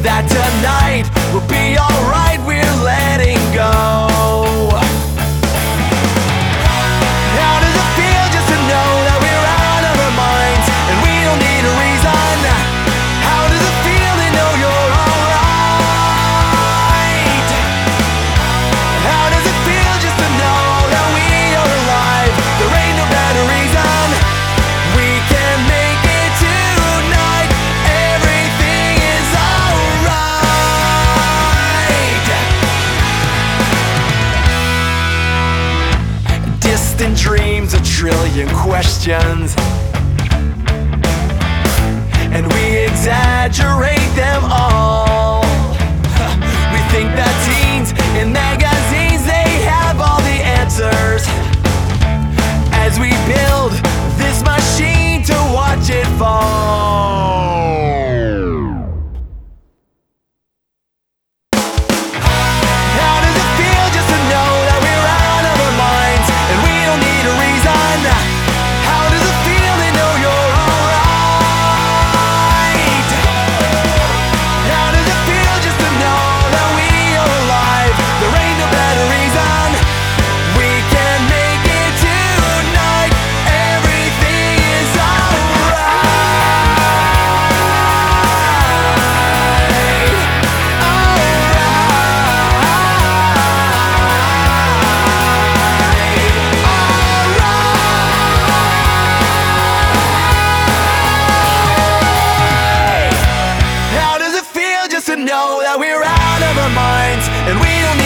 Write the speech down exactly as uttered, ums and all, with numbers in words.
that tonight will be alright, we're letting go. How does it feel just to know that we're out of our minds and we don't need a reason? How does it feel to know you're alright? How does it feel just to know that we are alive? There ain't no better reason. We can make it tonight. Everything is alright. Distant dreams, a trillion questions, and we exaggerate them all. We think that teens in magazines, they have all the answers, as we build this machine to watch it fall. How does it feel just to know that we're out of our minds and we don't need a reason? How does it feel to know you're alright? How does it feel just to know that we are alive? There ain't no better reason. We can make it tonight. Everything is alright. Alright. How does it feel just to know that we're out of our minds and we don't